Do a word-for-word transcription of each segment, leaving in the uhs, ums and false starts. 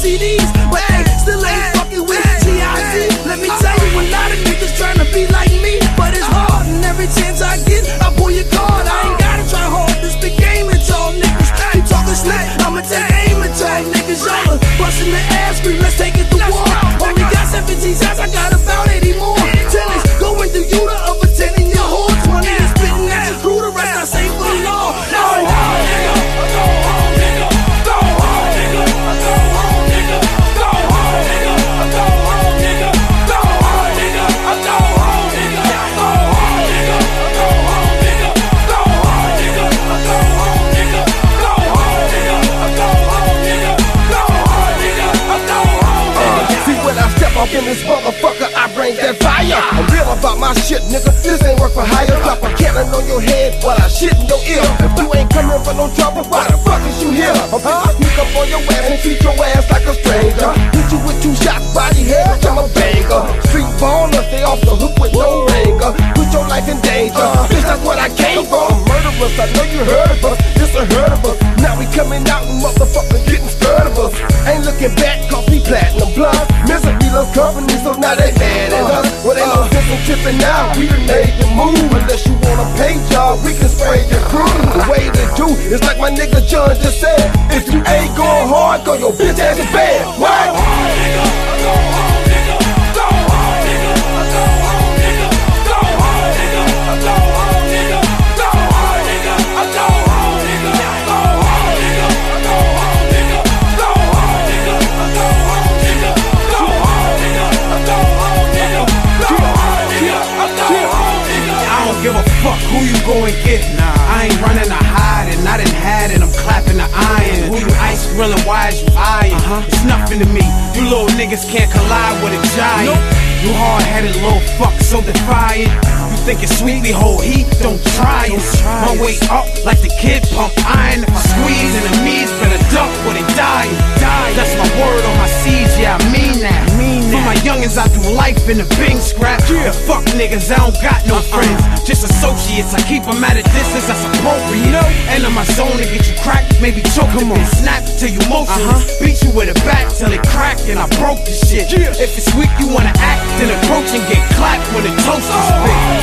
C Ds, but they still ain't fucking with G I Z. Let me tell you, a lot of niggas trying to be like me, but it's hard, and every chance I get, I pull your card. I ain't gotta try hard, this big game and y'all niggas. You talking slick, I'ma take aim at y'all niggas. Y'all bustin' the ass, scream, let's take it to war. Only got seventeen shots, I got about eighty more. Tennis, going through you, the other ten in your horse. One nigga spittin' at your crew, the rest I say for the law. Go home, nigga, go home, nigga, go home, nigga, go home, nigga, go home, nigga, go home, nigga, go home, nigga, go home, nigga, go home, nigga, go home, nigga, go home, nigga, go home, nigga, go home, nigga, go home, nigga, go home, nigga, go home, nigga. See when I step up in this motherfucker, I bring that fire. I'm real about my shit, nigga. This ain't work for hire. Drop a cannon on your head while I shit in your ear. If you ain't coming for no trouble, why the fuck is you here? I'm gonna sneak up on your ass and treat your ass like a stranger. Hit you with two shots, body head, like I'm a banger. Street baller, stay off the hook with no ringer. Put your life in danger, bitch, that's what I came for. Murderers, I know you heard of us. This unheard of us. Now we coming out and motherfuckers getting scared of us. Ain't looking back, cause we platinum blood. Misery loves company, so now they mad at us. Well, ain't no sense in tripping now, we done made the move. Unless you want a pay job, we can spray your crew. The way to do is like my nigga John just said. If you ain't going hard, go your bitch ass in bed. What? Go home, nigga, go home, nigga, go home, nigga, go home, nigga, go home, nigga, go home, nigga, go home, nigga, go home, nigga, go home, nigga, go home, nigga, go home, nigga, go home, nigga, go home, nigga, go home, nigga, go home, nigga, go home, nigga. I don't give a fuck who you go and get. Nah, I ain't running to hide, and I done had it. I'm clapping the iron. Who you ice grilling? Why is you eyeing? Uh-huh. It's nothing to me. You little niggas can't collide with a giant. Nope. You hard-headed little fuck, so defiant. You think it's sweet, we hold heat, don't try it. My way up like the kid pump iron. If I squeeze enemies, better duck or they die. That's my word on my seeds, yeah, I mean that. For my youngins, I do life in a Bing scrap. The fuck niggas, I don't got no friends. Just associates, I keep them at a distance, that's appropriate. And in my zone to get you cracked, maybe choke them and snap till you motionless. Beat you with a bat till it cracked and I broke the shit. If it's weak, you wanna act, then approach and get clapped when the toast is big.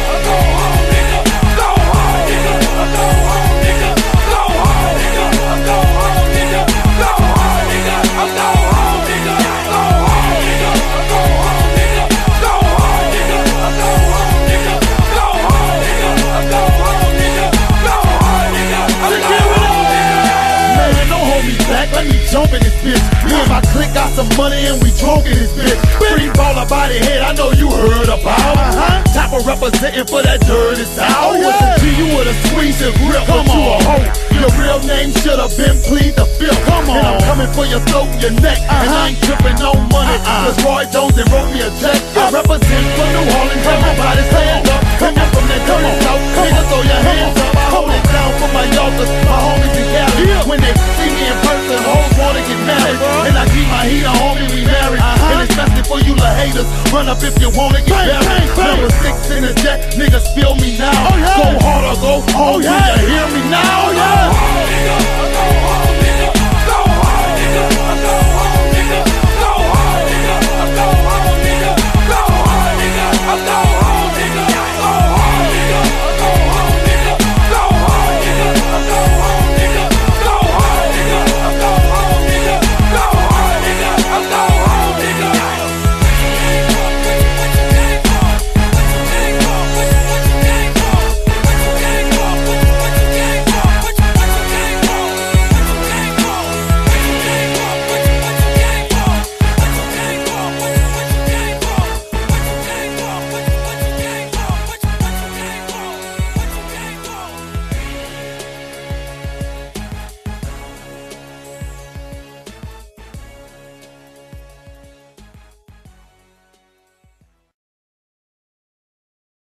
Let me jump in this bitch. Me and my clique got some money and we drunk in this bitch. Free baller body head, I know you heard about. Uh-huh. Top of representing for that dirty south. Oh, yeah. With the G, you with a squeeze and grip. Come on, you a hoe. Your real name should have been plead the fifth. Come on, and I'm coming for your throat and your neck. Uh-huh. And I ain't tripping no money. Uh-uh. Cause Roy Jones and wrote me a check. I represent for New Orleans. Everybody stand up. Come on from that dirty south. Niggas throw your hands up. I hold it down for my youngers, my homies in Cali. When they see me in person, hoes wanna get married. And I keep my heat on, homie, we married. Uh-huh. And especially for you little haters, run up if you wanna get married. Number six in the jet, niggas feel me now. Oh, yeah. Go hard or go home. Oh, yeah.